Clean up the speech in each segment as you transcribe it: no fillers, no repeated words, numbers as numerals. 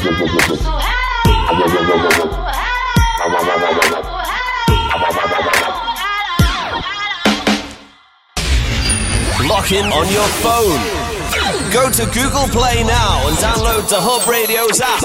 Lock in on your phone. Go to Google Play now and download the Hub Radio's app.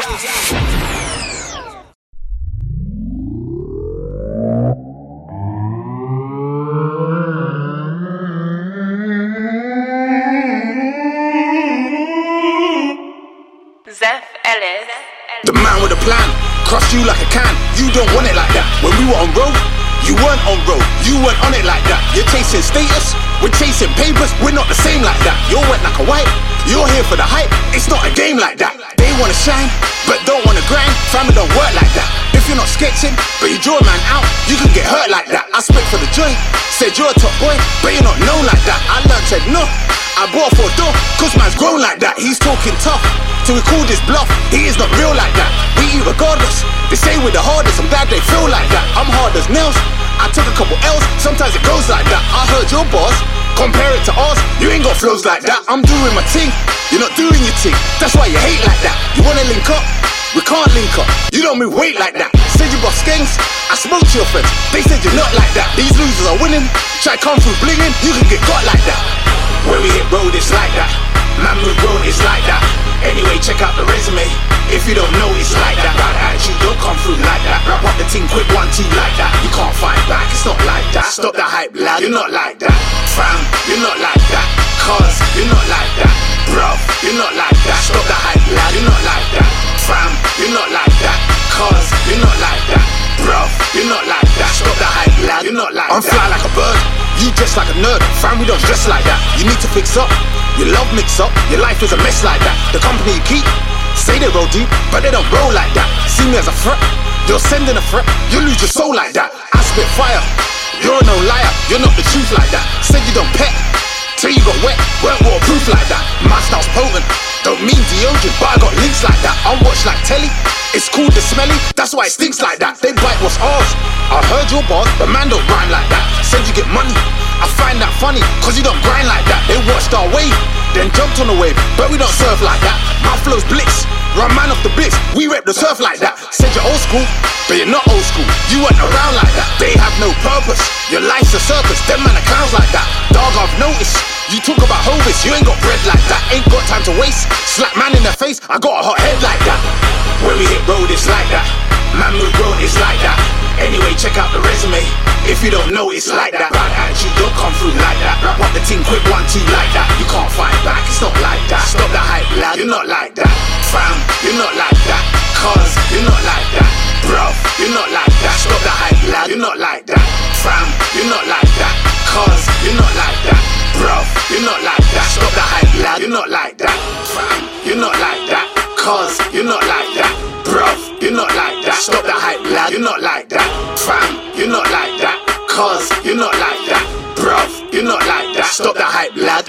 Zeph Ellis. The man with a plan, crushed you like a can. You don't want it like that. When we were on road, you weren't on road. You weren't on it like that. You're chasing status, we're chasing papers. We're not the same like that. You're wet like a wipe, you're here for the hype. It's not a game like that. They wanna shine, but don't wanna grind. Family don't work like that. If you're not sketching, but you draw a man out, you can get hurt like that. I spit for the joint, said you're a top boy, but you're not known like that. I learned to no, I bought for a door, cause man's grown like that. He's talking tough, so we call this bluff. He is not real like that. We eat regardless. They say we're the hardest, I'm glad they feel like that. I'm hard as nails, I took a couple L's, sometimes it goes like that. I heard your boss, compare it to ours, you ain't got flows like that. I'm doing my thing, you're not doing your thing. That's why you hate like that. You wanna link up? We can't link up. You don't move weight like that. Said you boss gangs, I spoke to your friends, they said you're not like that. These losers are winning, try come through blinging, you can get got like that. When we hit road, it's like that. Man move road, it's like that. Anyway, check out the resume. If you don't know, it's like that. Right attitude, don't come through like that. Wrap up the team quick, 1, 2 like that. You can't fight back, it's not like that. Stop the hype, lad, you're not like that. Fam, you're not like that. Cuz, you're not like that. Bruv, you're not like that. Stop the hype, lad, you're not like that. Fam, you're not like that. Cuz, you're not like that. Bruv, you're not like that. Stop the hype, lad, you're not like that. I'm fly like a bird, you dress like a nerd. Fam, we don't dress like that. You need to fix up, your love mix up. Your life is a mess like that. The company you keep say they roll deep, but they don't roll like that. See me as a threat, you're sending a threat, you lose your soul like that. I spit fire, you're no liar, you're not the truth like that. Said you don't pet, till you got wet, weren't waterproof like that. My style's potent, don't mean deodorant, but I got links like that. I'm watched like telly, it's called the smelly, that's why it stinks like that. They bite what's ours, I heard your bars, but man don't rhyme like that. Said you get money, I find that funny, cause you don't grind like that. They watched our wave, then jumped on the wave, but we don't surf like that. My flow's blitz, run man off the blitz, we rep the surf like that. Said you're old school, but you're not old school. You weren't around like that. They have no purpose, your life's a circus. Them man are clowns like that. Dog, I've noticed, you talk about hovis, you ain't got bread like that. Ain't got time to waste, slap man in the face, I got a hot head like that. When we hit road, it's like that. Man move road, it's like that. Anyway, check out the resume. If you don't know, it's like that. Bad attitude, don't come through like that. Wrap up the team quick, 1, 2 like that. You can't fight back, it's not like that. Stop the hype, lad, you're not like that. Fam, you're not like that. Cuz, you're not like that. Bruv, you're not like that. Stop the hype, lad, you're not like that. Fam, you're not like that. Cuz, you're not like that. Bruv, you're not like that. Stop the hype, lad, you're not like that. Fam, you're not like that. Cuz, you're not like that. Bruv, you're not like that. Stop the hype, lad, you're not like that. Fam, you're not like that. Cuz, you're not like that. Bruv, you're not like that. Stop the hype, lad.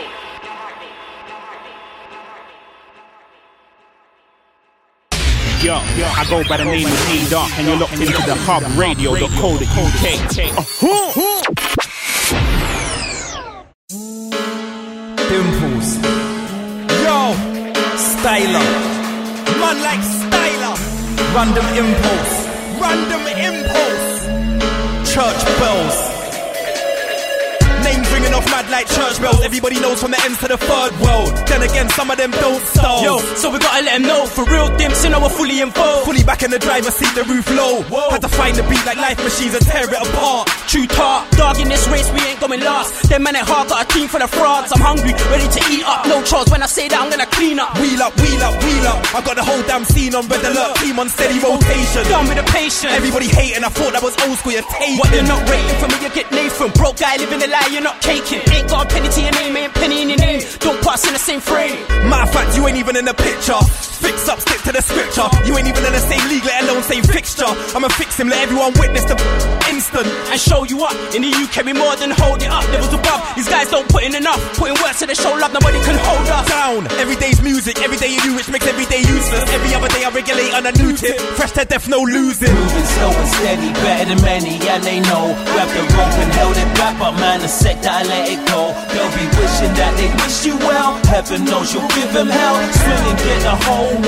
Yo, I go by the name of D-Dark, and you're locked into the Hub Radio.co.uk. Dimples. Yo, Styler. Man like Styler. Random impulse. Random impulse. Church bells. Names ringing off mad like church bells. Everybody knows from the ends to the third world. Then again, some of them don't stall. Yo, so we gotta let them know. For real dimps, you know we're fully involved. Fully back in the driver's seat, the roof low. Whoa. Had to find the beat like life machines and tear it apart. True talk, dog in this race we ain't going last. Them man at hard got a team for the frogs. I'm hungry, ready to eat up. No chores when I say that I'm gonna clean up. Wheel up, wheel up, wheel up. I got the whole damn scene on red alert. Team on steady rotation. Done with the patience. Everybody hating, I thought that was old school, you're taking. What you're not rating for me, you get Nathan. Broke guy living the lie, you're not caking. Ain't got a penny to your name, ain't penny in your name. Don't put us in the same frame. Matter of fact, you ain't even in the picture. Fix up, stick to the scripture. You ain't even in the same league, let alone same fixture. I'ma fix him, let everyone witness the instant. And show you up. In the UK we more than hold it up. Levels above, these guys don't put in enough. Putting work to the show love, nobody can hold us down. Every day's music, every day you do, which makes every day useless. Every other day I regulate on a new tip. Fresh to death, no losing. Moving slow and steady, better than many, and they know. Grab the rope and held it back, but man, the set that I let it go. They'll be wishing that they wish you well. Heaven knows you'll give them hell. Swing and get the whole world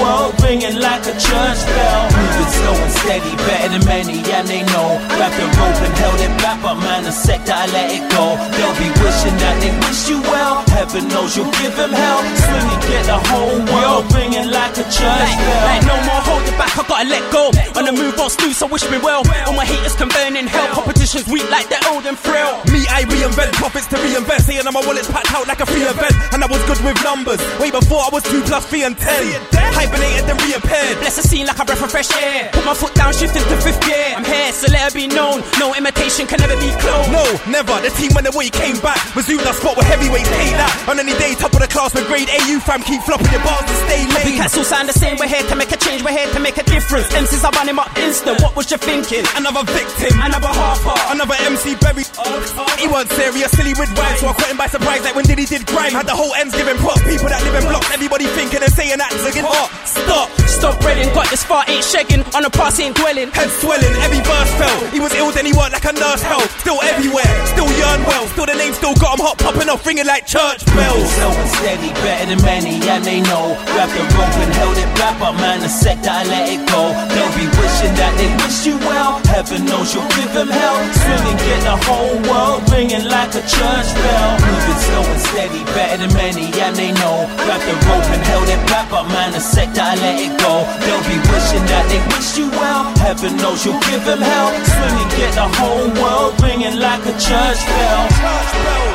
ringing like a church bell. Moving slow and steady, better than many, and they know. Grabbed the rope and held it back, but man, the sec that I let it go. They'll be wishing that they wish you well. Heaven knows you'll give them hell. Swing and get the whole world ringing like a church bell. Like no more holding back, I gotta let go. On the move, won't snooze, so wish me well. All my haters can burn in hell. Competition's weak like they're old and frail. Me, I reinvent profits to reinvest. Saying that my wallet's packed out like a free event. And I was good with numbers, way before I was 2 + 3 and 10. Hibernated then reappeared. Bless the scene like a breath of fresh air. Put my foot down, shifting to 5th gear. I'm here, so let it be known. No imitation can never be cloned. No, never. The team when the way came back was you that spot where heavyweights paid that. On any day, top of the class with grade A, you fam keep flopping your bars and stay late. Cats all sound the same, we're here to make a change, we're here to make a difference. MCs I run him up instant, what was you thinking? Another victim, Another half-heart, another MC buried. He weren't serious, silly with rhymes, so I caught him by surprise like when Diddy did grime. Had the whole ends giving props, people that live in blocks, everybody thinking and saying acts again. Stop breading, got this far, ain't shagging, on the pass ain't dwelling. Head swelling, every verse fell. He was ill, then he worked like a nurse hell. Still everywhere, still yearn well. Still the name still got him hot, popping off, ringing like church bells. Slow and steady, better than many, and they know. Grabbed the rope and held it back, but man, the sec that I let it go. They'll be wishing that they wish you well. Heaven knows you'll give them hell. Swing and get the whole world ringing like a church bell. Moving slow and steady, better than many, and they know. Grabbed the rope and held it back, but man, the sec that I let it go. They'll be wishing that they wish you well. Heaven knows you'll give them hell. Swing and get the whole world ringing like a church bell. Church bells.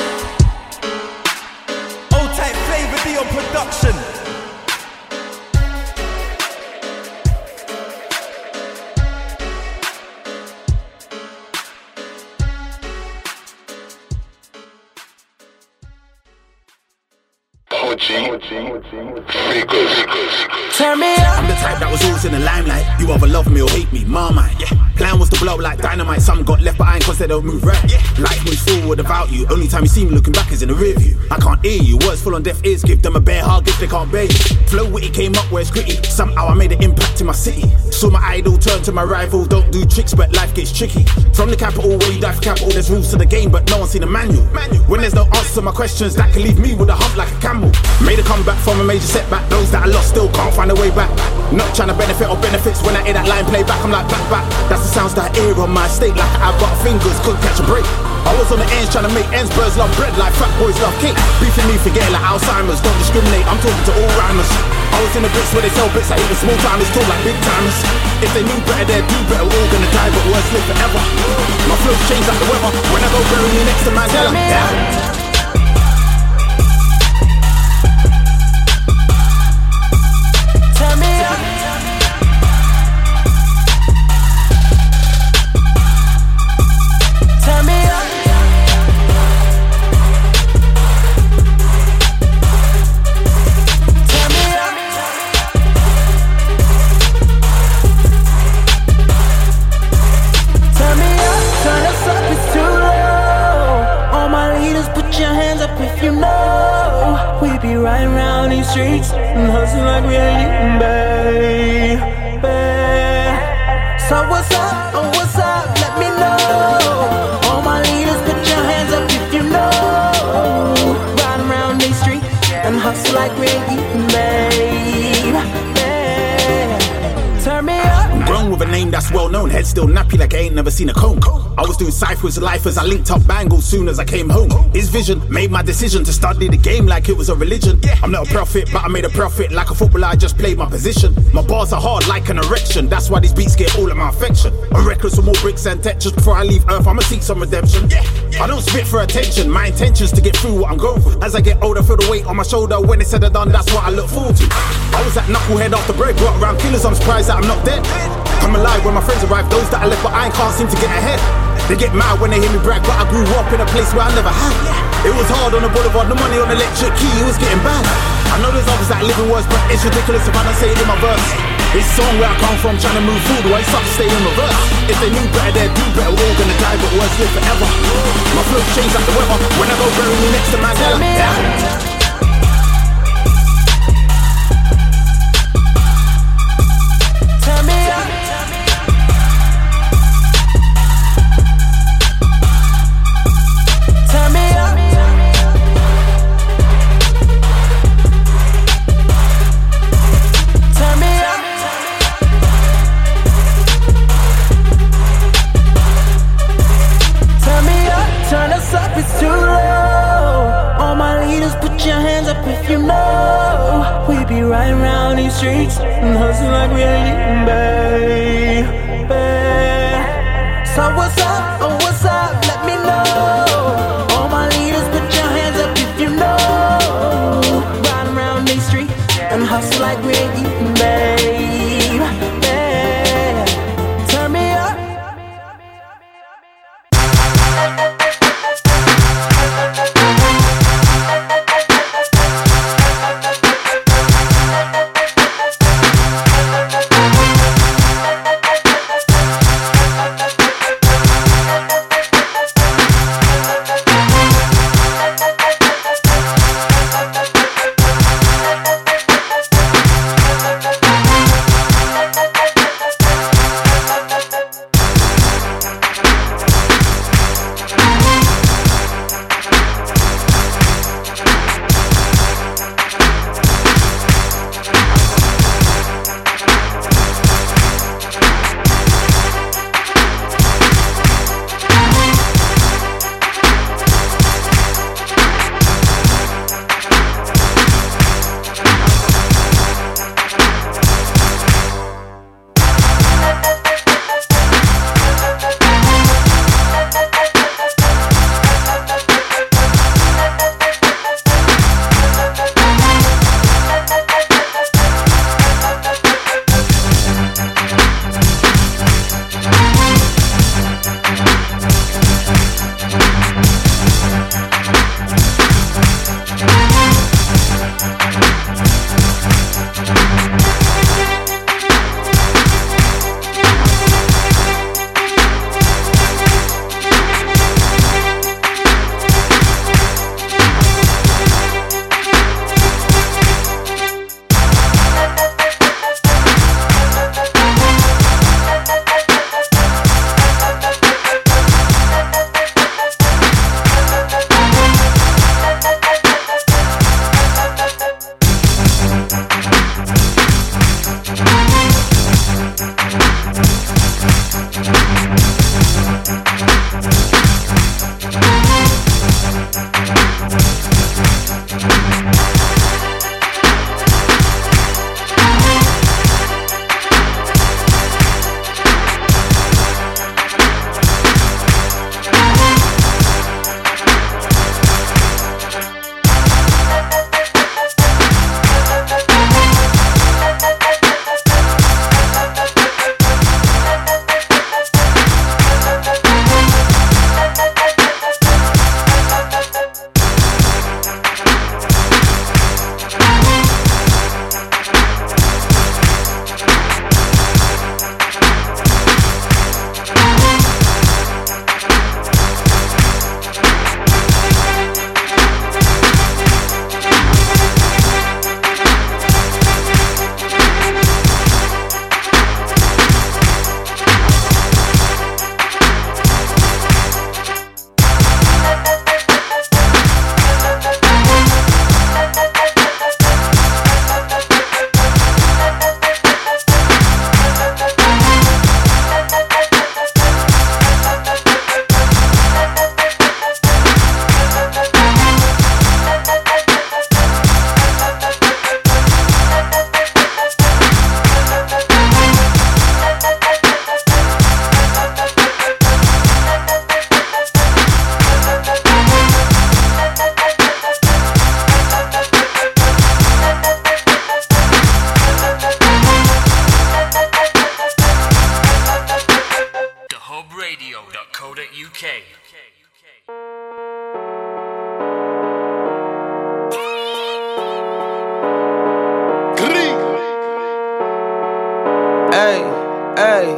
Old type Flavor D on production. Turn me up. I'm the type that was always in the limelight. You either love me or hate me, Marmite. Yeah. Plan was to blow like dynamite. Some got left behind cause they don't move right. Yeah. Life moves forward about you. Only time you see me looking back is in the rear view. I can't hear you. Words full on deaf ears. Give them a bare hug if they can't bear you. Flow witty came up where it's gritty. Somehow I made an impact in my city. Saw my idol turn to my rival. Don't do tricks but life gets tricky. From the capital where you die for capital. There's rules to the game but no one's seen a manual. When there's no answer to my questions that can leave me with a hump like a camel. Made a comeback from a major setback. Those that I lost still can't find a way back. Not trying to benefit or benefits. When I hear that line play back, I'm like back. That's the sounds that I hear on my estate. Like I've got fingers, couldn't catch a break. I was on the ends trying to make ends. Birds love bread like fat boys love cake. Beefing me forgetting like Alzheimer's. Don't discriminate, I'm talking to all rhymers. I was in the bits where they sell bits. I even small timers talk like big timers. If they knew better, they'd do better. We're all gonna die, but words live forever. My flows change like the weather. When I go bury me next to Mandela. Yeah. Streets and hustle like we ain't eating, baby. So what's up? Oh, what's up? Let me know. All my leaders, put your hands up if you know. Ride around these streets and hustle like we ain't eating, baby. Turn me up. I'm grown with a name that's well known. Head still nappy like I ain't never seen a comb. I was doing ciphers of life as I linked up bangles soon as I came home. His vision made my decision to study the game like it was a religion. I'm not a prophet, but I made a profit. Like a footballer, I just played my position. My bars are hard like an erection. That's why these beats get all of my affection. I'm reckless with more bricks and textures. Before I leave Earth, I'ma seek some redemption. I don't spit for attention. My intention's to get through what I'm going through. As I get older, feel the weight on my shoulder. When it's said and done, that's what I look forward to. I was at knucklehead after break, brought around killers. I'm surprised that I'm not dead. I'm alive when my friends arrive. Those that I left behind can't seem to get ahead. They get mad when they hear me brag, but I grew up in a place where I never had. It was hard on the boulevard, the money on the electric key, it was getting bad. I know there's others that live in worse, but it's ridiculous if I don't say it in my verse. This song where I come from, trying to move forward, why it's up to stay in reverse. If they knew better, they'd do better, we're all gonna die, but words live forever. My flows change like the weather, when I go bury me next to Mandela. Yeah. Turn me streets and hustle like we ain't eating, baby. So what's up? Oh, what's up? Let me know. All my leaders, put your hands up if you know. Riding around these streets and hustle like we ain't eating, baby. Turn me up. hubradio.co.uk. Ay, ay,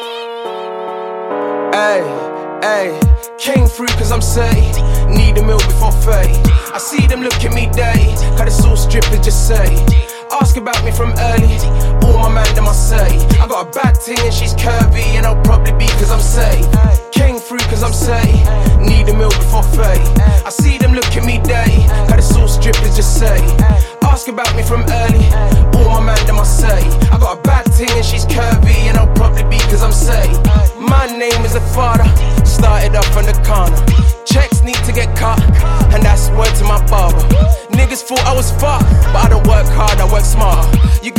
ay, ay. Came through cause I'm saved. Need a meal before 30. I see them look at me day. Cause the sauce drip is just say. Ask about me from early. All my man them I say. I got a bad ting and she's curvy. And I'll probably be cause I'm saved. Came through cause I'm saved. Need a meal before 30. I see them look at me day. Cause the sauce drip is just say. Ask about me from early. All my man them I say. I got a bad ting and she's curvy. And I'll probably be cause I'm saved. My name is the father. Started up on the corner. Checks need to get cut. And that's word to my barber. Niggas thought I was fucked, but I don't work hard, I work smarter. Ugandan boy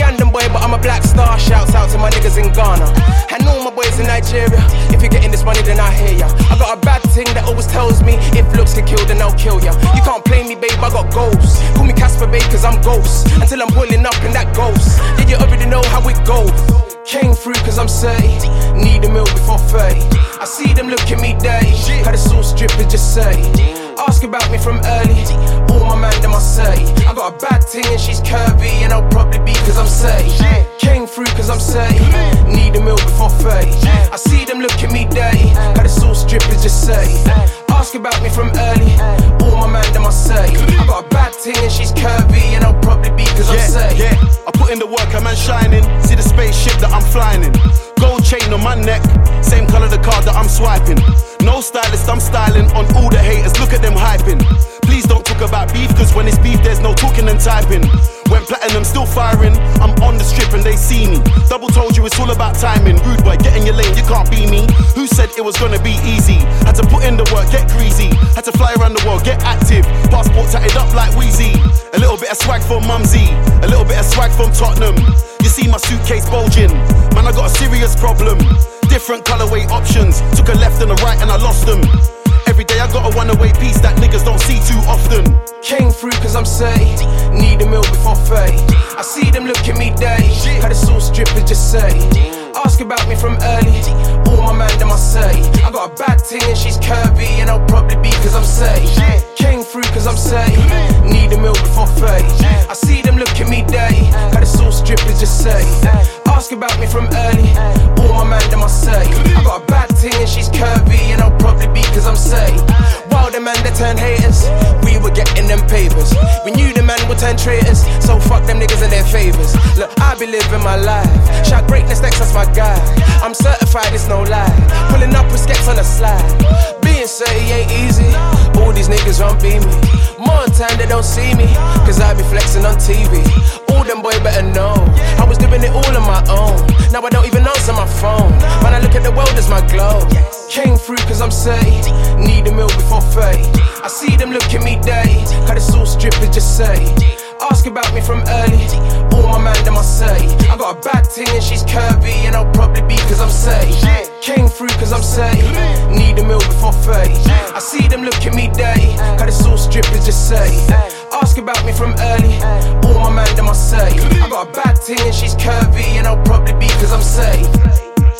boy, but I'm a black star. Shouts out to my niggas in Ghana and all my boys in Nigeria. If you're getting this money, then I hear ya. I got a bad thing that always tells me if looks get killed, then I'll kill ya. You can't play me, babe, I got ghosts. Call me Casper, babe, cause I'm ghost. Until I'm pulling up in that ghost. Yeah, you already know how it goes. Came through cause I'm 30. Need a meal before 30. I see them look at me dirty. Had a sauce dripping, just say. Ask about me from early. All my man, them I say. I got a bad thing and she's curvy, and I'll probably be cause I'm 30. Came through cause I'm 30. Need a meal before 30. I see them look at me dirty. Had a sauce dripping, just say. Ask about me from early. All my man, them I say. I got a bad thing and she's curvy, and I'll probably be cause I'm 30. Yeah, I put in the work, a man shining. See the spaceship that I'm flying in. Gold chain on my neck, same color the card that I'm swiping. No stylist, I'm styling on all the haters, look at them hyping. Please don't talk about beef, cause when it's beef there's no talking and typing. When platinum still firing, I'm on the strip and they see me. Double told you it's all about timing. Rude boy, get in your lane, you can't be me. Who said it was gonna be easy? Had to put in the work, get greasy. Had to fly around the world, get active. Passport tatted up like Wheezy. A little bit of swag from Mumsy, a little bit of swag from Tottenham. You see my suitcase bulging, man I got a serious problem. Different colorway options, took a left and a right and I lost them. Every day I got a one-away piece that niggas don't see too often. Came through cause I'm 30. Need a meal before 30. I see them look at me dirty. Had a sauce dripping, just say. Ask about me from early. All my man, them I say. I got a bad thing and she's curvy, and I'll probably be cause I'm 30. Came through cause I'm 30. Need a meal before 30. I see them look at me dirty. Had a sauce dripping, just say. Ask about me from early. All my man, them I say. I got a bad thing and she's curvy, and I'll probably be cause I'm 30. While the man that turned haters, we were getting them papers. We knew the man would turn traitors, so fuck them niggas and their favors. Look, I be living my life. Shout greatness next, that's my guy. I'm certified, it's no lie. Pulling up with skets on the slide. Being 30 ain't easy. All these niggas won't be me. More time they don't see me, cause I be flexing on TV. All them boy better know I was doing it all on my own. Now I don't even answer my phone. When I look at the world as my globe. Came through cause I'm 30. Need a meal before 30. I see them look at me dirty. Had a sauce dripping, just say. Ask about me from early. All my man, them I say. I got a bad thing and she's curvy, and I'll probably be cause I'm 30. Came through cause I'm 30. Need a meal before 30. I see them look at me dirty. Had a sauce dripping, just say. Ask about me from early. All my man, them I say. I got a bad thing and she's curvy, and I'll probably be cause I'm 30.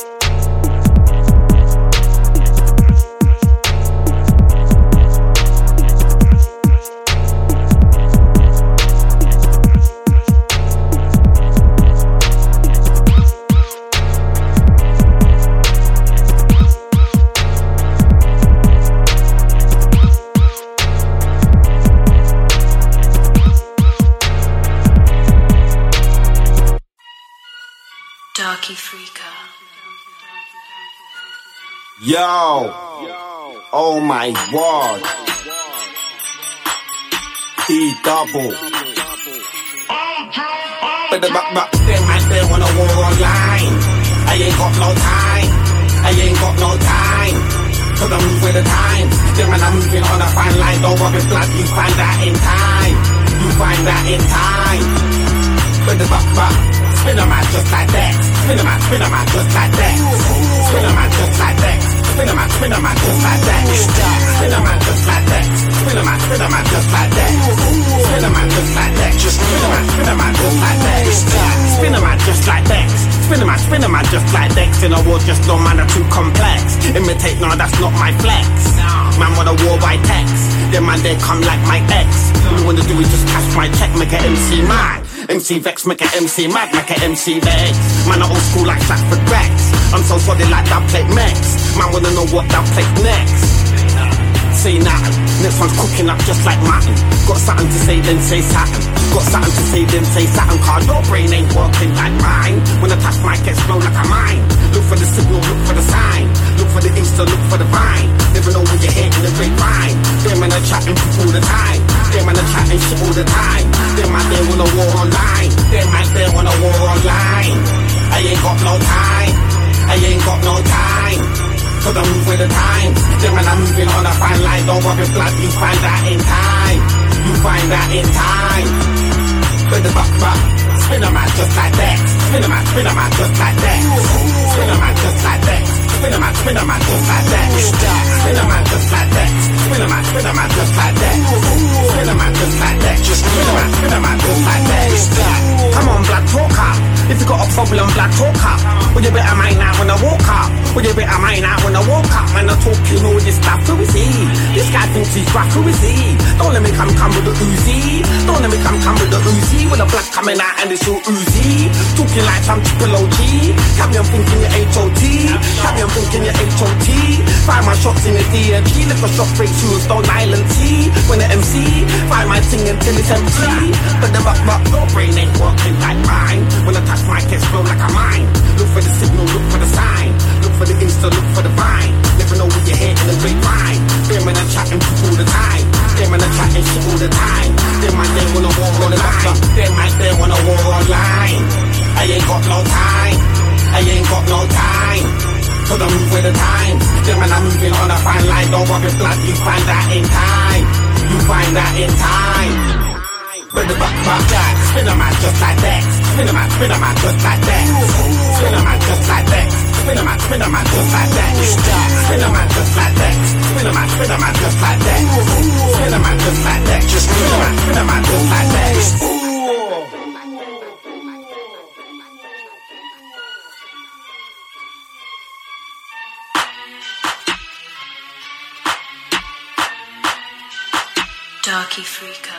Yo, oh my word. E-double. But the back them and they wanna war online. I ain't got no time. I ain't got no time. Cause I move with the times. Them and I'm moving on a fine line. Don't worry, blood, you find that in time. You find that in time. But the back. Spin a man just like that. Spin a man just like that. Spin a man just like that. Spin a man just like that. Spin a man just like that. Spin a man just like that. Spin a man just like that. Just spin a man just like that. Spin a man just like that. Spin a man just like that. In a war, just no man are too complex. Imitate, no, that's not my flex. Man want a war by text. Them man they come like my ex. All you wanna do is just cash my check, make a MC mad. MC Vex, make a MC mad, make a MC Vex. Man, I old school like Sackford Rex. I'm so solid like that plate Mex. Man, wanna know what that plate next. Say nothing, next one's cooking up just like mutton. Got something to say, then say something. Got something to say, then say something. Cause your brain ain't working like mine. When the touch mic gets blown like a mine. Look for the signal, look for the sign. Look for the Insta, look for the vine. Never know when you're hitting the grapevine. Them and are chatting all the time. Them and are chatting shit all the time. Them out there wanna war online. Them out there wanna war online. I ain't got no time. I ain't got no time. Cause I move with the times. Them and I'm moving on a fine line. Don't worry, blood, you find that in time. You find that in time. But the back. Spin a man just like that. Spin a man just like that. Spin a man just like that. Spin a man just like that. Spin a man just like that. Spin a man just like that. Spin a man just like that. Just spin a man just like that. Come on, black talker. If you got a problem, black talker. Well, you better mind out when I walk up. Well, you better mind out when I walk up. Man, I talking all this stuff. Who is he? This guy thinks he's rough. Who is he? Don't let me come with the Uzi. Don't let me come with the Uzi. With the black coming out and it's all Uzi. Talking like some triple OG. Have me on thinking you're HOT. Have me on thinking you're HOT. Find my shots in the DMG. Look for shot breaks, you Stone Island T. When the MC, find my thing until it's empty. But the buck, your brain ain't working like mine. When I touch my case, flow like a mine. Look for the signal, look for the sign. Look for the Insta, look for the vine. Never know what you hear in the grapevine. Them and I chatting all the time. Them and I chatting shit all the time. Them man, they wanna war online. Them man, they wanna war online. I ain't got no time. I ain't got no time. So don't move with the times. Them man, I'm moving on a fine line. Don't worry, blood, you find that in time. You find that in time. But the buck that. Spin a man just like that. Spin a man just like that. Spin a man just like that. Spin a man just like that. Spin a man just like that. Spin a man just like that. Spin a man just like that. Just spin a man just like that. Darky Freaka.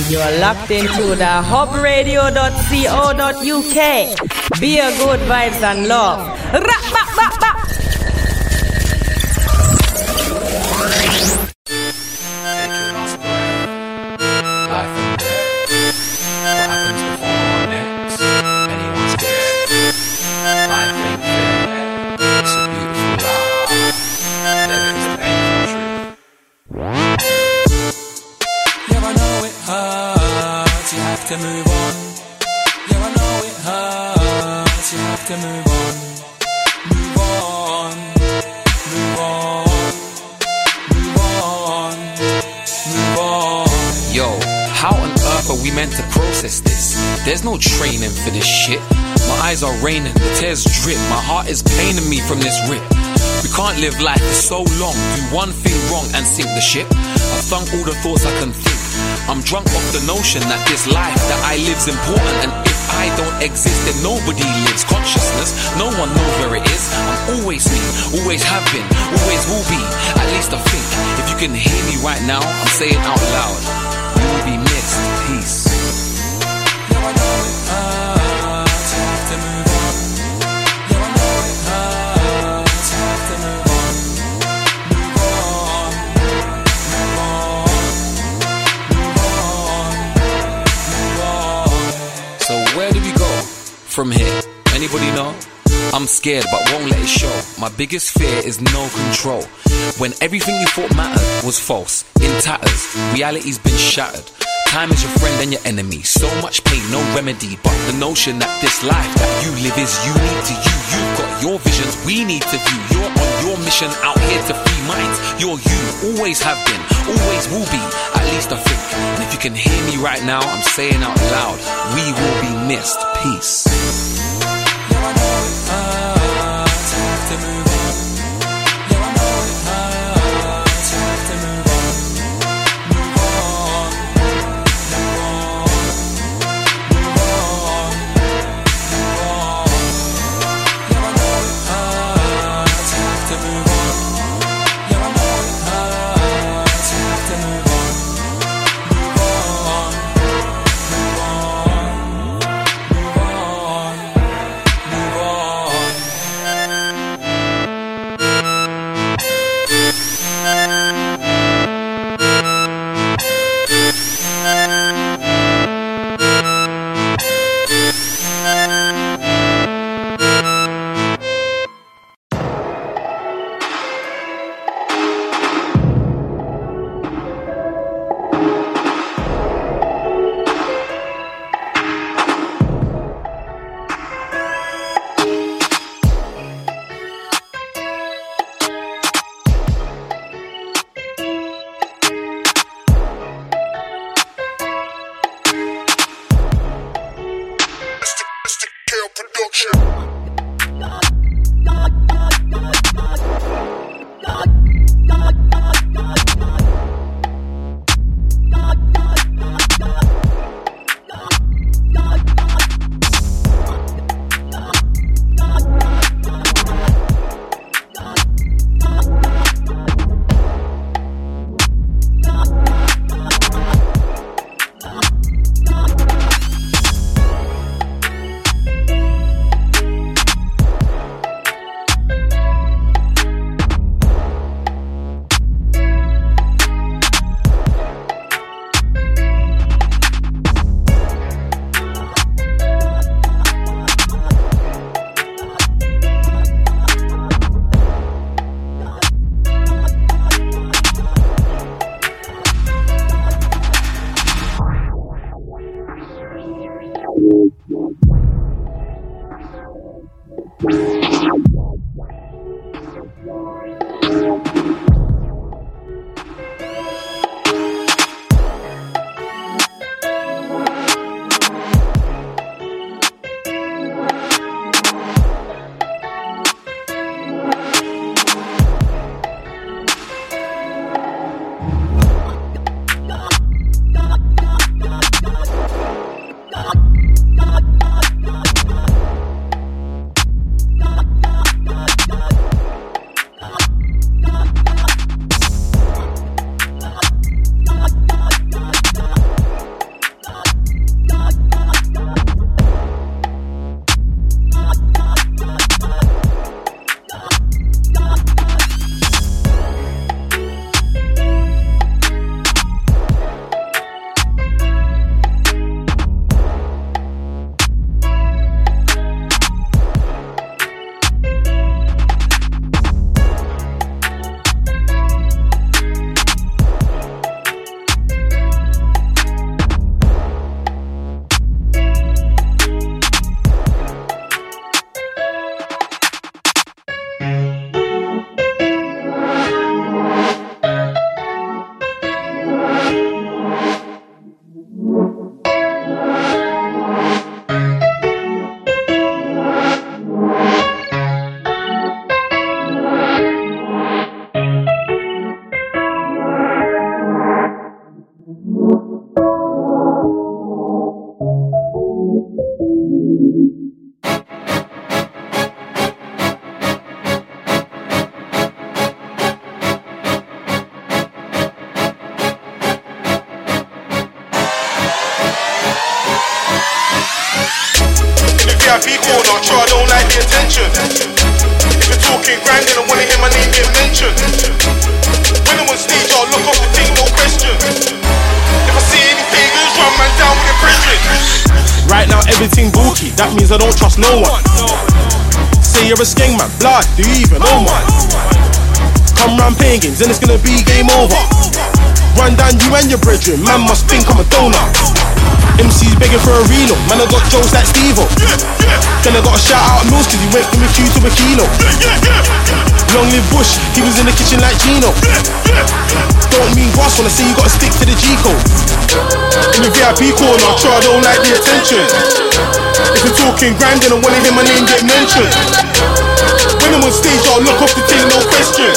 You're locked into the hubradio.co.uk. Be a good vibes and love. To move on, yeah, I know it hurts. You have to move on, move on, move on, move on, move on. Yo, how on earth are we meant to process this? There's no training for this shit. My eyes are raining, the tears drip. My heart is paining me from this rip. We can't live life for so long, do one thing wrong and sink the ship. I've thunk all the thoughts I can think. I'm drunk off the notion that this life that I live's important, and if I don't exist then nobody lives. Consciousness, no one knows where it is. I'm always me, always have been, always will be. At least I think, if you can hear me right now, I'm saying out loud, you will be missed. Peace. Yeah, I know it hurts. You have to move on. Yeah, I know it hurts. You have to move on. Move on. Move on. So where do we go from here? Anybody know? I'm scared but won't let it show. My biggest fear is no control. When everything you thought mattered was false, in tatters, reality's been shattered. Time is your friend and your enemy. So much pain, no remedy. But the notion that this life that you live is unique to you. You've got your visions, we need to view. You're on your mission out here to free minds. You're you, always have been, always will be. At least I think. And if you can hear me right now, I'm saying out loud, we will be missed. Peace. Yeah, I know it hurts. You have to move on. Yeah, I know it hurts. You have to move on. Move on. Move on. Move on. Move on. Yeah, I know it hurts. You have to move on. Yeah, I know it hurts. You have to move on. Move on. Move on. Move on. Move on. In the VIP corner, sure I don't like the attention. If you're talking grand, then I wanna hear my name get mentioned. When I'm on stage, I'll look off the thing, no question. If I see any pagans, run man down with a brethren. Right now everything bulky, that means I don't trust no one. Say you're a skeng man, blood, do you even know man? Come round playing games and it's gonna be game over. Run down you and your brethren, man must think I'm a donut. MC's begging for a reload, man I got jokes like Steve-O. Then I got a shout out Mills cause he went from a Q to a kilo. Long live Bush, he was in the kitchen like Gino. Don't mean boss when I say you gotta stick to the G-code. In the VIP corner, sure I don't like the attention. If you're talking grand, then I wanna hear my name get mentioned. When I'm on stage, I'll look off the thing, no question.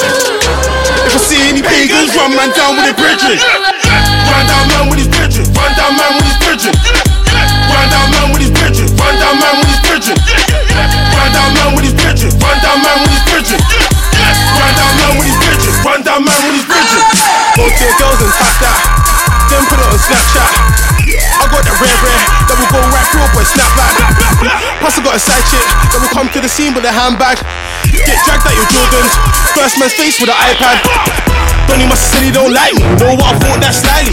If I see any pagans, run man down with a brethren. Run down man with his brethren. Run down man with his brethren. Run down man with his brethren. Run down man with his brethren. Run down man with his brethren. Run down man with his brethren. Run down man with his brethren. Run down man with his brethren. Go to your girls and tap that. Then put it on Snapchat. I got that rare that will go right through but snap back. Plus I got a side chick that will come to the scene with a handbag. Get dragged out your Jordans. First man's face with an iPad. Donnie must have said he don't like me. Know what I thought that slyly.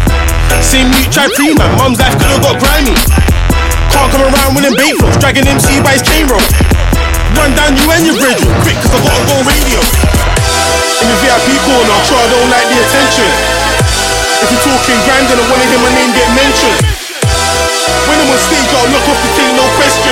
Same mute tried pre man. Mum's life could've got grimy. Can't come around winning bait flows. Dragging MC by his chain rope. Run down you and your brethren. Quick cause I gotta go radio. In the VIP corner, sure I don't like the attention. If you're talking grand, then I wanna hear my name get mentioned. When I'm on stage, I'll look off the thing, no question.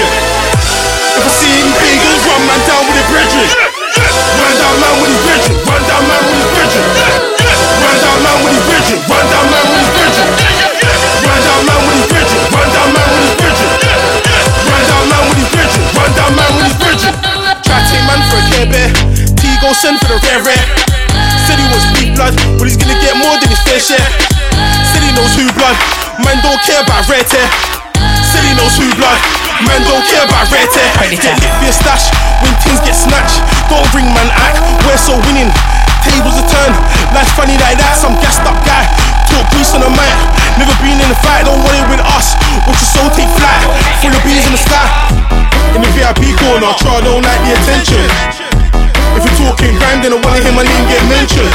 If I see any pagans, run man down with a brethren. Run down man with his brethren. Run down man with his brethren. Run down man with his brethren. Run down man with his brethren. Run down man with his brethren. Run down man with his brethren. Run down man with his brethren. Run down man with his brethren. Try to take man for a Care Bear. T-Go send for the rare. Said he wants beef blood, but he's gonna get more than his fair share. Said he knows who blood, man don't care about red hair. Said he knows who blood, man don't care about red hair. Get lit for your stash, when things get snatched. Don't bring man act, we're so winning. Tables a turn, life's funny like that. Some gassed up guy, talk grease on the mic. Never been in a fight, don't want it with us. Watch your soul take flight, full of bees in the sky. In the VIP corner, try don't like the attention. If you're talking grand, then I wanna hear my name get mentioned.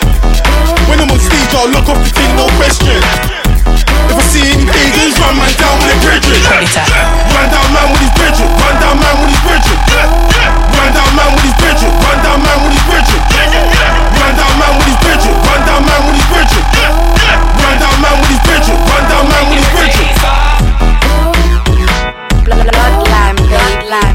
When I'm on stage, I'll look off the thing, no question. If I see any pagans, run man down with a brethren. Run down man with his brethren. Run down man with his brethren. Run down man with his brethren. Run down man with his brethren. Run down man with his brethren. Run down man with his brethren. Run down man with his brethren. Run down man with his brethren. Bloodline, bloodline.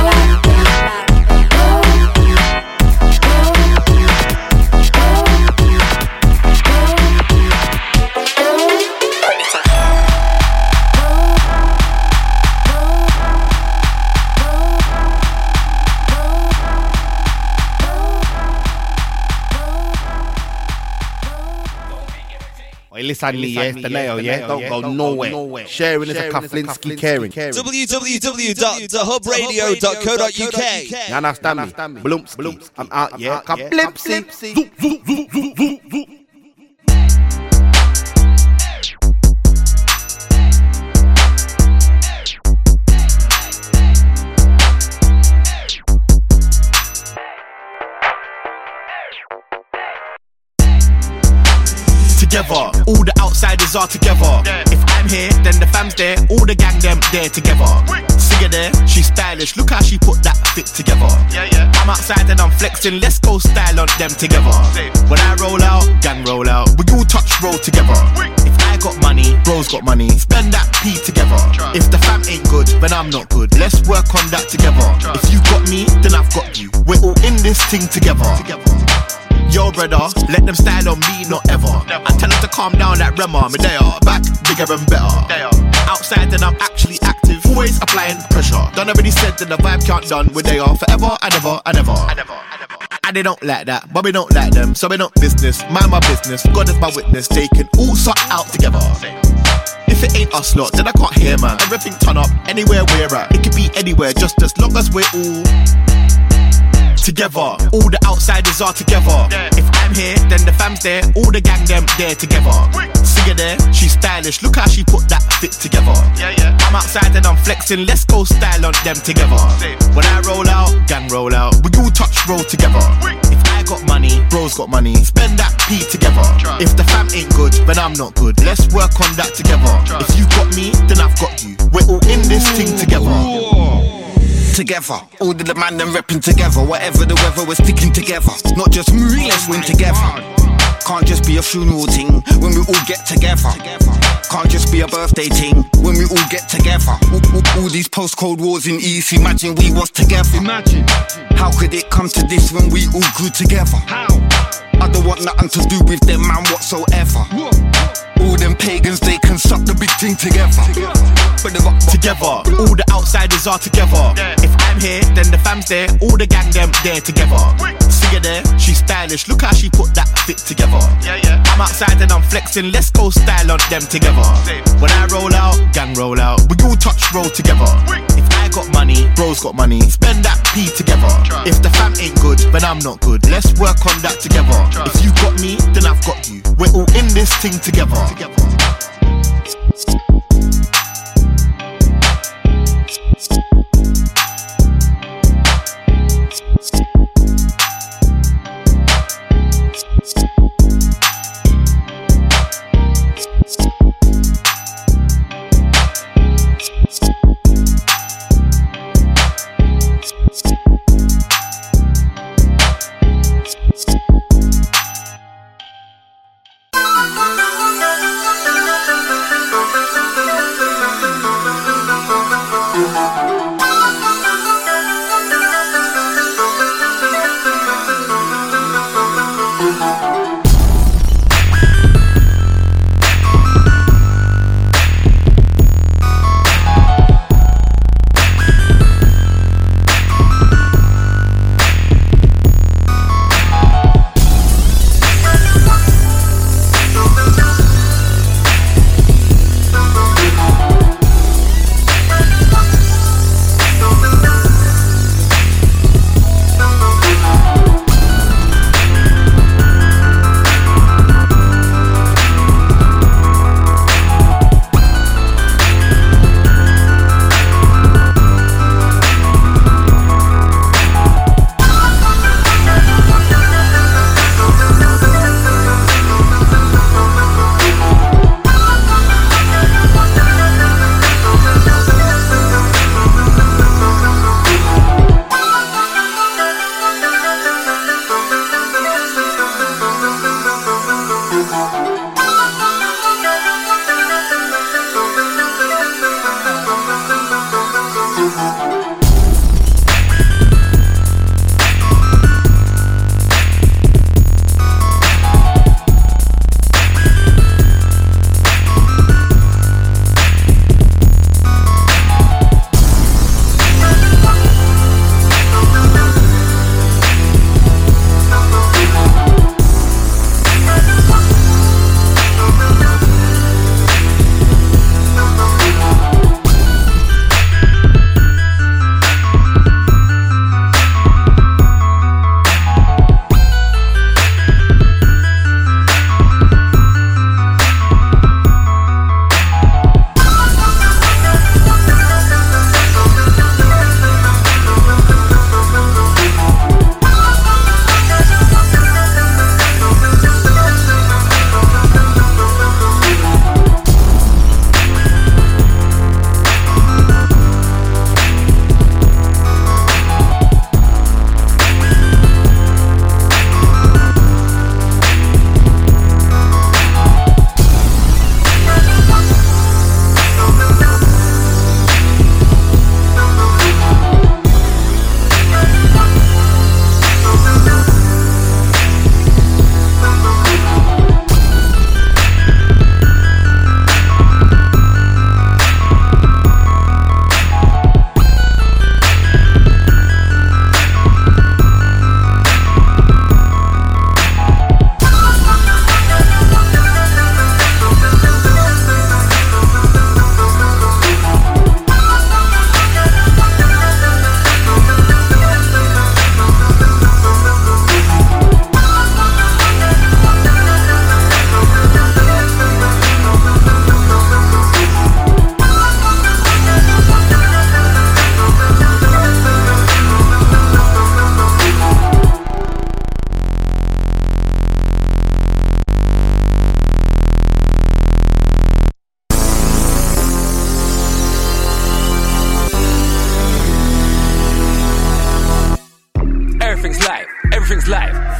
Listen to me, yeah, it's the nail, yeah, don't go nowhere. Sharing is a Kaflinski caring. www.thehubradio.co.uk. You understand me? Bloomps, I'm out, yeah, Kablipsy. Together, all the outsiders are together. If I'm here, then the fam's there. All the gang them there together. Singer there, she's stylish. Look how she put that fit together. I'm outside and I'm flexing. Let's go style on them together. When I roll out, gang roll out. We all touch roll together. If I got money, bro's got money. Spend that P together. If the fam ain't good, then I'm not good. Let's work on that together. If you got me, then I've got you. We're all in this thing together. Yo brother, let them style on me, not ever. I tell them to calm down like Rema. Me they are back, bigger and better. Outside then I'm actually active, always applying pressure. Done already said that the vibe can't done with they are forever and ever and ever. And they don't like that, but we don't like them. So we don't business, mind my business. God is my witness, they can all sort out together. If it ain't us lot, then I can't hear man. Everything turn up, anywhere we're at. It could be anywhere, just as long as we're all together. All the outsiders are together. If I'm here, then the fam's there. All the gang them there together. Singer there, she's stylish. Look how she put that fit together. I'm outside and I'm flexing. Let's go style on them together. When I roll out, gang roll out. We all touch roll together. If I got money, bros got money. Spend that P together. If the fam ain't good, then I'm not good. Let's work on that together. If you got me, then I've got you. We're all in this thing together. Together, all of the man them repping together. Whatever the weather, we're sticking together. Not just me, let's win together. Can't just be a funeral thing when we all get together. Can't just be a birthday thing when we all get together. All these post-Cold Wars in East, imagine we was together. Imagine. How could it come to this when we all grew together? How? I don't want nothing to do with them man whatsoever. All them pagans, they can suck the big thing together. Together, all the outsiders are together. If I'm here, then the fam's there. All the gang them there together. Singer there, she's stylish. Look how she put that fit together. I'm outside and I'm flexing. Let's go style on them together. When I roll out, gang roll out. We all touch roll together. If I got money, bros got money. Spend that P together. If the fam ain't good, then I'm not good. Let's work on that together. If you got me, then I've got you. We're all in this thing together.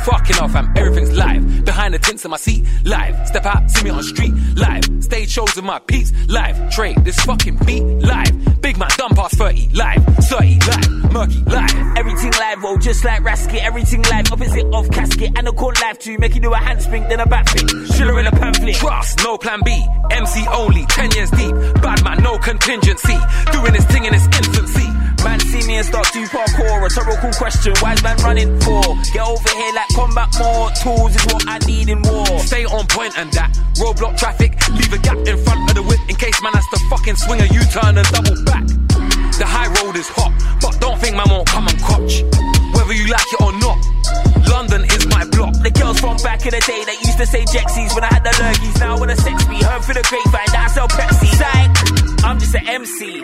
Fucking off, fam, everything's live. Behind the tints in my seat, live. Step out, see me on the street, live. Stage shows with my peeps, live. Trade this fucking beat, live. Big man done past 30, live. 30, live. Murky, live. Everything live, roll just like Rasket. Everything live, opposite of Casket. And a call live too, make you do a handspring, then a backflip. Shiller in a pamphlet. Trust, no plan B. MC only, 10 years deep. Bad man, no contingency. Doing this thing in its infancy. Man see me and start to parkour. Rhetorical question, why's man running for? Get over here like combat more. Tools is what I need in war. Stay on point and that. Roadblock traffic, leave a gap in front of the whip in case man has to fucking swing a U-turn and double back. The high road is hot, but don't think man won't come and cotch. Whether you like it or not, London is my block. The girls from back in the day that used to say Jexies when I had the lurgies. Now when I sex me, heard through the grapevine that I sell Pepsi. Psych, I'm just an MC.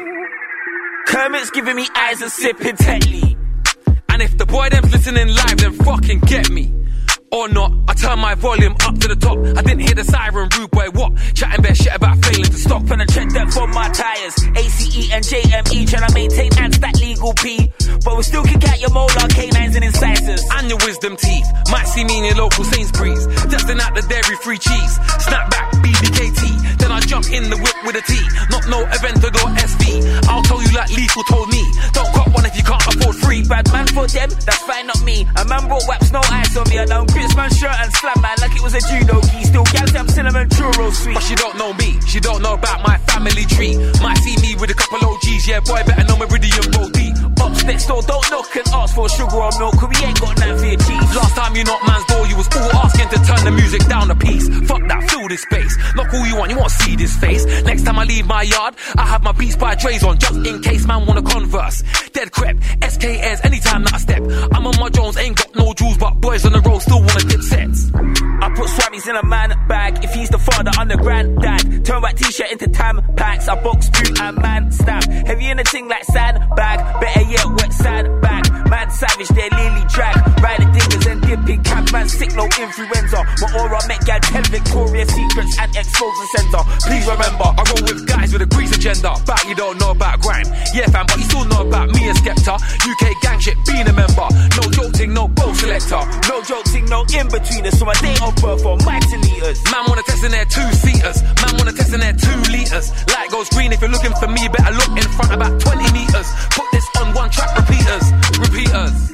Kermit's giving me eyes and sipping Tetley. And if the boy them's listening live, then fucking get me. Or not, I turn my volume up to the top. I didn't hear the siren, rude boy, what? Chatting bare shit about failing to stop. When I check that for my tires, ACE and JME, trying to maintain and stack legal P. But we still kick out your molar canines and incisors. And your wisdom teeth. Might see me in your local Sainsbury's. Testing out the dairy-free cheese. Snap back, BBKT. Then I jump in the whip with a T. Not no Aventador SV. I'll tell you like Lethal told me. Don't cop one if you can't afford free. Bad man for them, that's fine, not me. A man brought waps, no ice on me. I don't grits man shirt and slam man like it was a judo key. Still gals them cinnamon churro sweet. But she don't know me, she don't know about my family tree. Might see me with a couple OGs, yeah boy better know Meridian Road D. Ups next door, don't knock and ask for sugar or milk, cause we ain't got nothing for your cheese. Last time you knocked man's door, you was all asking to turn the music down a piece. Fuck that, fill this space. Knock all you want, you won't see this face. Next time I leave my yard, I have my Beats by Dre's on, just in case man wanna converse. Dead crep, SKS, anytime that I step. I'm on my Jones, ain't got no jewels, but boys on the road still wanna dip sets. I put swabbies in a man bag. If he's the father, I'm the granddad. Turn white t-shirt into tam packs. I box boot and man stamp. Heavy in a thing like sandbag. Better yet, wet sandbag. Man savage, they lily drag. Riding dingers and dipping cab. Man sick, no influenza. My aura make gal tell Victoria's Secrets and expose the center. Please remember, I roll with guys with a grease agenda. But you don't know about grime. Yeah fam, but you still know about me and Skepta. UK gang shit, being a member. No joking, no bow selector. No joking, no in-betweeners. So my day of birth for mighty liters. Man wanna test in their 2-seaters. Man wanna test in their 2 liters. Light goes green if you're looking for me. Better look in front about 20 meters. Put this on one track repeaters. Repeaters.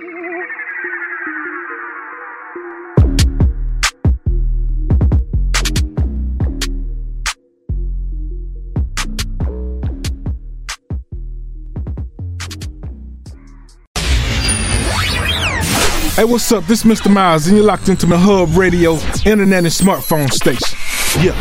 Hey, what's up? This is Mr. Miles, and you're locked into my Hub Radio, internet, and smartphone station. Yeah.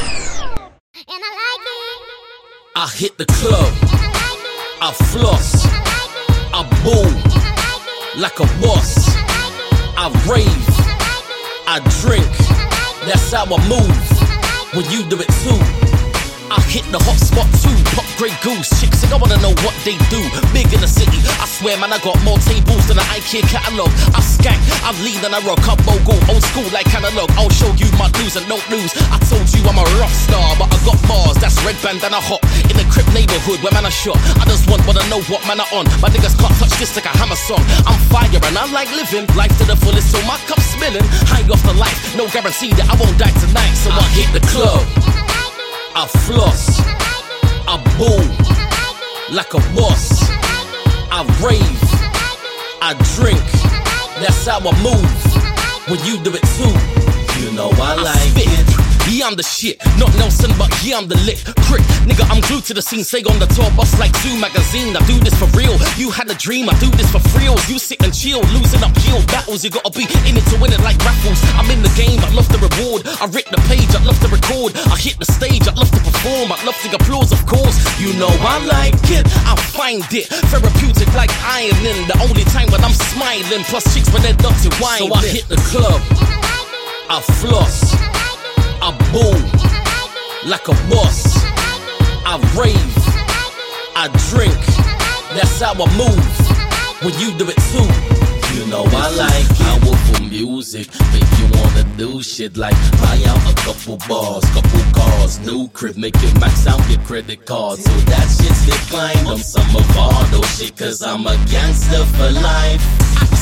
I hit the club, I floss, I boom like a boss, I rave, I drink, that's how I move, when you do it too. I hit the hot spot too, pop Grey Goose. Chicks think I wanna know what they do. Big in the city, I swear man I got more tables than an IKEA catalogue. I skank, I'm lean and I rock up mogul, old school like analog. I'll show you my do's and don't lose. I told you I'm a rock star, but I got bars, that's red bandana hot. In the crib neighborhood where man I shot, I just wanna know what man I on. My niggas can't touch this like a hammer song. I'm fire and I like living life to the fullest, so my cup's spilling. High off the life, no guarantee that I won't die tonight. So I hit the club, I floss, I boom like a boss, I rave, I drink, that's how I move, when you do it too. You know I like it. Yeah, I'm the shit, not Nelson, but yeah, I'm the lick. Crick, nigga, I'm glued to the scene. Say on the tour bus like Zoo magazine. I do this for real. You had a dream, I do this for thrills. You sit and chill, losing up heel battles. You gotta be in it to win it like raffles. I'm in the game, I love the reward. I rip the page, I love to record. I hit the stage, I love to perform. I love the applause, of course. You know I like it, I find it therapeutic like ironing. The only time when I'm smiling, plus chicks when they're not to wine. So I hit the club, I floss, I boom like a boss, I rave, I drink, that's how I move, when you do it too. You know I like it. Powerful music, make you wanna do shit like buy out a couple bars, couple cars, new crib, make it max out your credit card. So that shit's declined on some of all those shit, cause I'm a gangster for life.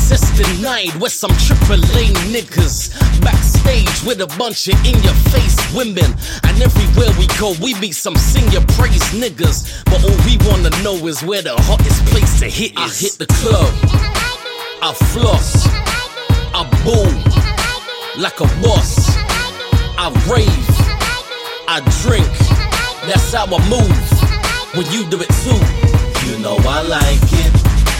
Assistant 9 with some triple A niggas. Backstage with a bunch of in-your-face women. And everywhere we go, we meet some senior praise niggas. But all we wanna know is where the hottest place to hit is. I hit the club, I floss, I boom like a boss, I rave, I drink. That's how I move. When you do it too, you know I like it.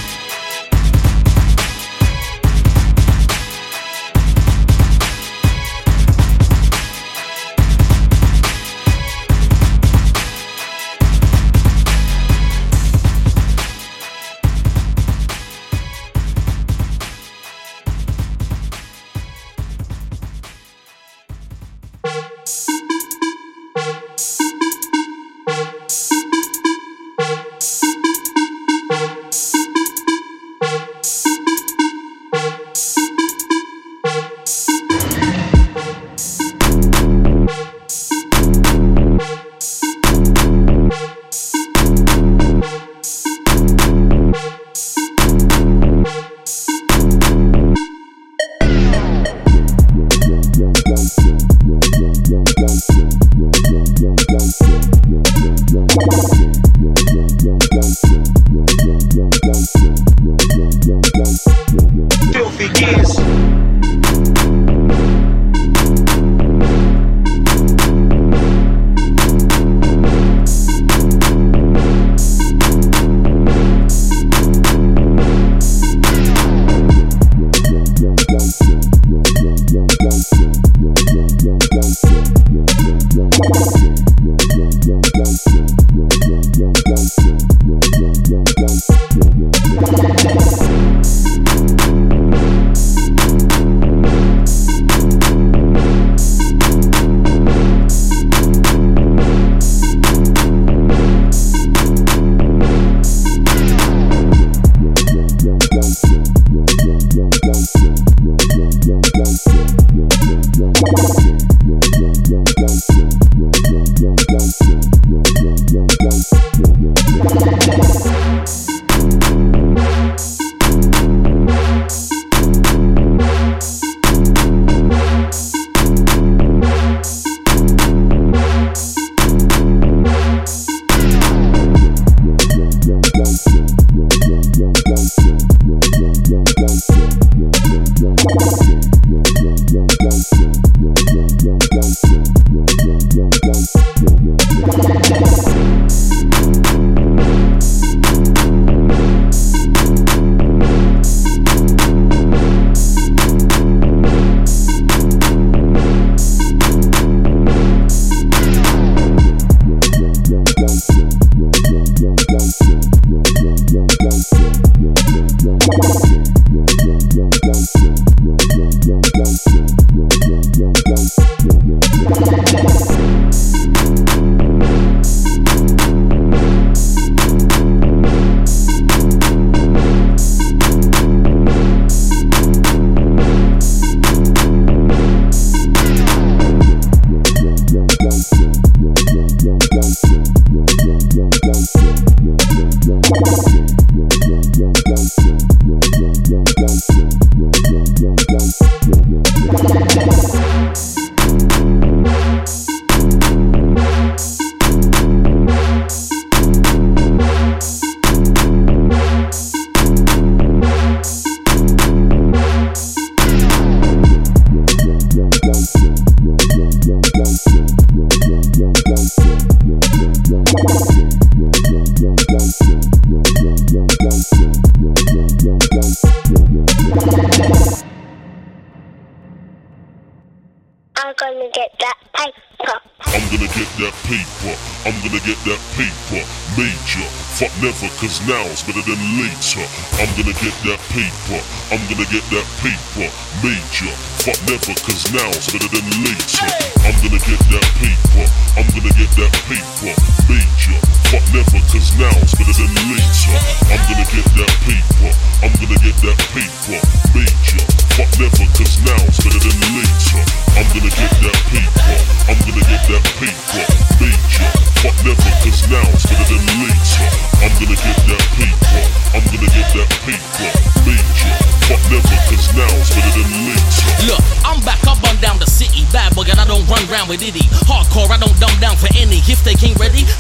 I'm gonna get that paper. I'm gonna get that paper. I'm gonna get that paper. Major. Fuck never, cause now's better than later. I'm gonna get that paper. I'm gonna get that paper. Major. Fuck never, cause now's better than later. I'm gonna get that paper. I'm gonna get that paper. Major. Fuck never, cause now's better than later. I'm gonna get that paper. I'm gonna get that paper. Major. Fuck never, cause now's better than later. I'm gonna get that paper. I'm gonna get that paper. Major. Fuck never, cause now's better than later. I'm gonna get that paper. I'm gonna get that paper. Major. Fuck never,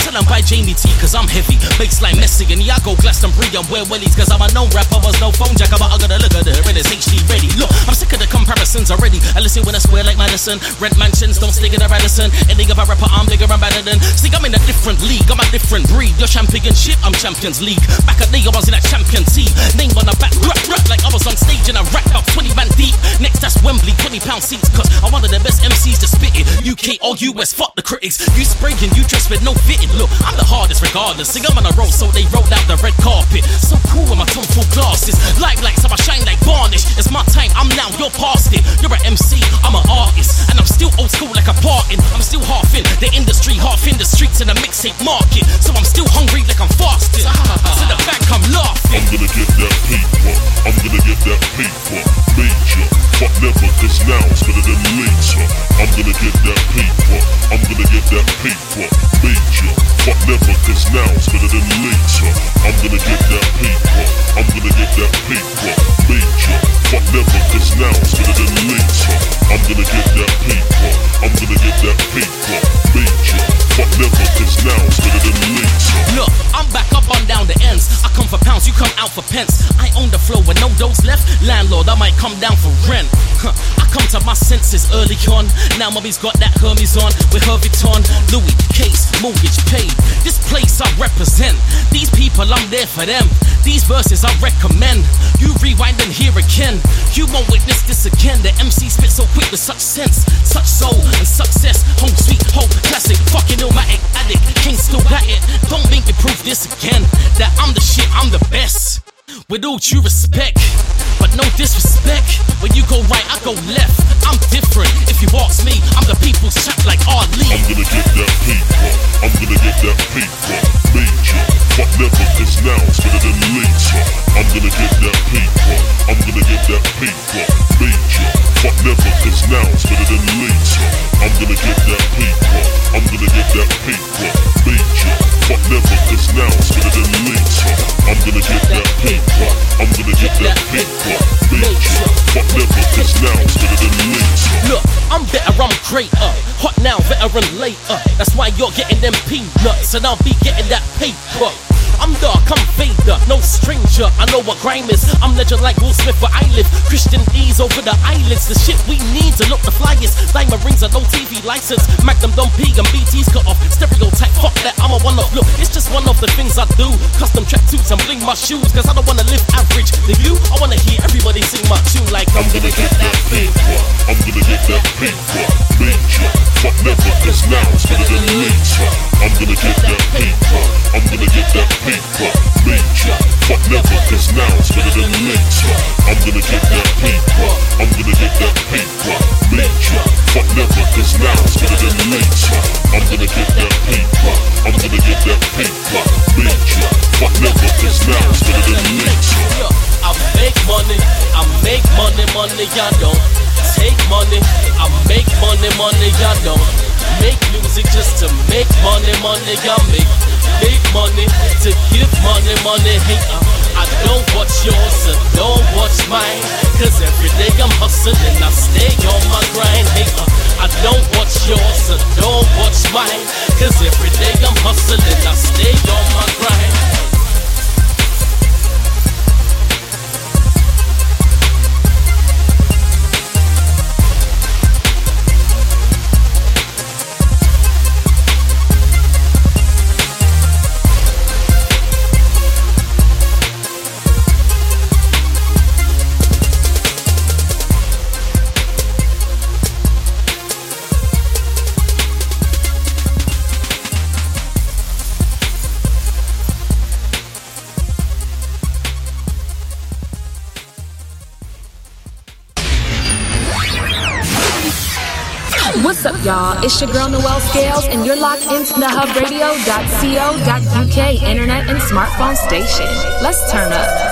Tell them by Jamie T, cause I'm heavy. Baseline messy, and yeah, I go Glastonbury and wear wellies, cause I'm a known rapper, was no phone jacker, but I gotta look at her, and it's HD ready. Look, I'm sick of the comparisons already. I listen when I swear like Madison. Rent mansions, don't stick in a Radisson. Any of a rapper, I'm bigger and better than. See, I'm in a different league, I'm a different breed. You're championship, I'm Champions League. Back at day, I was in that champion team. Name on the back, rap, like I was on stage and I racked up 20 man deep. Next, that's Wembley, 20 pound seats, cause I'm one of the best MCs to spit it. UK or US, fuck the critics. You spraying, you dress with no fitting. Look, I'm the hardest regardless. See, I'm on a roll, so they rolled out the red carpet. So cool with my tongue full glasses. Live lights, so I shine like varnish. It's my time, I'm now, you're past it. You're an MC, I'm an artist. And I'm still old school like a parting. I'm still half in the industry, half in the streets and the mixtape market. So I'm still hungry like I'm fasting. To the bank, I'm laughing. I'm gonna get that paper, I'm gonna get that paper. Major, fuck never, cause now's better than later. I'm gonna get that paper, I'm gonna get that paper. Major, fuck never, cause now's better than later. I'm gonna get that paper, I'm gonna get that paper. Major, fuck never, cause now's better than later. I'm gonna get that paper, I'm gonna get that paper. Major, fuck never, cause now's better than later. Look, I'm back up on down the ends. I come for pounds, you come out for pence. I own the flow with no doughs left. Landlord, I might come down for rent. I come to my senses early on. Now mommy's got that Hermes on with her Vuitton. Louis, case, mortgage paid. This place I represent. These people, I'm there for them. These verses I recommend. You rewind and hear again. You won't witness this again. The MC spit so quick with such sense, such soul and success. Home sweet, home classic, fucking illmatic addict. King still got it. Don't make me prove this again. That I'm the shit, I'm the best. With all due respect, but no disrespect. When you go right, I go left. I'm different. If you ask me, I'm the people's champ like Ali. I'm gonna get that paper, I'm gonna get that paper. Major, fuck never, cause now's better than later. I'm gonna get that paper, I'm gonna get that paper. Major, fuck never, cause now's better than later. I'm gonna get that paper, I'm gonna get that paper. Major, fuck never, cause now's better than later. I'm gonna get that paper, I'm gonna get that paper. Major, fuck never, cause now's better than later. Look, I'm better, I'm greater. Hot now, veteran later. That's why you're getting them peanuts, and I'll be getting that paper. I'm dark, I'm Vader, no stranger. I know what grime is. I'm legend like Will Smith where I live. Christian D's over the eyelids. The shit we need to look the flyest. Diamond rings and no TV license. Magnum Dom P and BT's cut off. Stereotype, fuck that, I'm a one-off. Look, it's just one of the things I do. Custom track suits and bling my shoes. Cause I don't wanna live average. The you, I wanna hear everybody sing my tune like I'm gonna get that paper. I'm gonna get that paper. Major, fuck never, cause now's better than later. I'm gonna get that paper, I'm gonna get that paper. Major, fuck never, cause now's better than later. I'm gonna get that paper, I'm gonna get that paper. Major, fuck never, cause now's better than later. I'm gonna get that paper, I'm gonna get that paper. Major, fuck never, cause now's better than later. I make money, I make money, money, I don't take money. I make money, money, I don't make music just to make money, money, I make big money to give money, money, hey, I don't watch yours, so don't watch mine. Cause every day I'm hustling, I stay on my grind, hey, I don't watch yours, so don't watch mine. Cause every day I'm hustling, I stay on my grind. What's up, y'all? It's your girl Noelle Scales, and you're locked into the hubradio.co.uk internet and smartphone station. Let's turn up.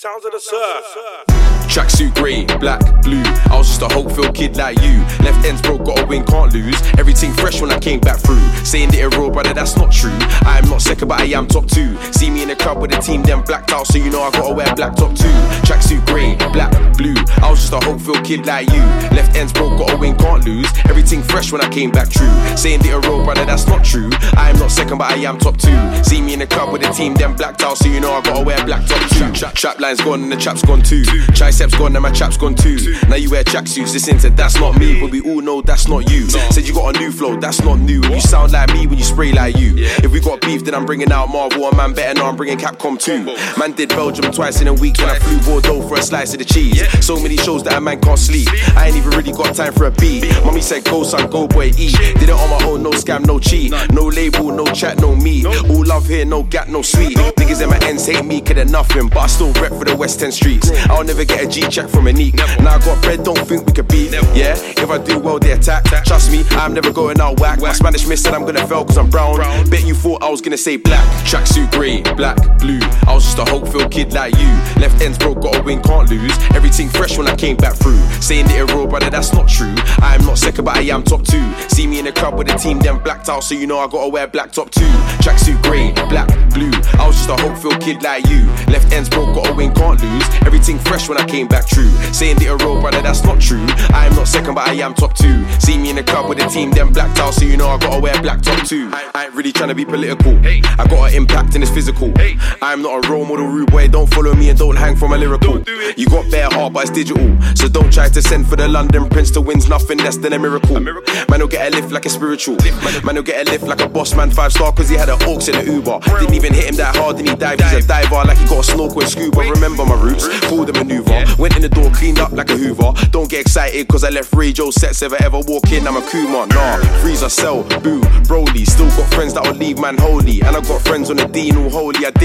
Sounds of the surf. Tracksuit grey, black, blue. I was just a hope-filled kid like you. Left ends broke, got a win, can't lose. Everything fresh when I came back through. Saying that it raw, brother, that's not true. I am not second, but I am top 2. See me in the club with the team, then blacked out, so you know I gotta wear black top 2. Tracksuit grey, black, blue. I was just a hope-filled kid like you. Left ends broke, got a win, can't lose. Everything fresh when I came back true. Saying that it raw, brother, that's not true. I am not second, but I am top 2. See me in the club with the team, then blacked out, so you know I gotta wear black top 2. Trap line's gone and the trap's gone too. Triceps gone and my trap's gone too. Now you wear tracksuits, listen to that's not me, but we all know that's not you. Said you got a new flow, that's not new. And you sound like me when you spray like you. If we got beef, then I'm bringing out Marvel. A man better know I'm bringing Capcom too. Man did Belgium twice in a week, then I flew Bordeaux for a slice of the cheese. So many shows that a man can't sleep. I ain't even really got time for a beat. Mommy said go son, go boy, eat. Did it on my own, no scam, no cheat. No label, no chat, no meat. All love here, no gap, no sweet. Niggas in my ends hate me, cause they're nothing, but I still rep for the West End streets. I'll never get a G-check from a neek. Now I got bread, don't think we could beat. Yeah, if I do well, they attack. Trust me, I'm never going out whack. My Spanish miss said I'm gonna fail cause I'm brown. Bet you thought I was gonna say black. Tracksuit grey, black, blue. I was just a hope-filled kid like you. Left ends broke, got a win, can't lose. Everything fresh when I came back through. Saying that it raw, brother, that's not true. I am not second, but I am top 2. See me in the club with the team, then blacked out, so you know I gotta wear black top 2. Tracksuit grey, black, blue. I was just a hope-filled kid like you. Left ends broke, got a win, can't lose. Everything fresh when I came back true. Saying that it raw, brother, that's not true. I am not second, but I am top 2. See me in the club with the team, then blacked out, so you know I gotta wear black top 2. I ain't really trying to be political. I got an impact and it's physical. I am not a role model, rude boy. Don't follow me and don't hang from a lyrical. You got bare heart, but it's digital. So don't try to send for the London Prince to wins nothing less than a miracle. Man will get a lift like a spiritual. Man will get a lift like a boss man 5-star cause he had an aux in the Uber. Didn't even hit him that hard and he dived. He's a diver like he got a snorkel and scuba. Remember my roots, pulled the maneuver. Went in the door, cleaned up like a Hoover. Don't get excited cause I left radio sets. If I ever walk in, I'm a Kuma. Nah, freezer, sell, boo, Broly. Still got friends that will leave man holy. And I got friends on the Dean all holy. I did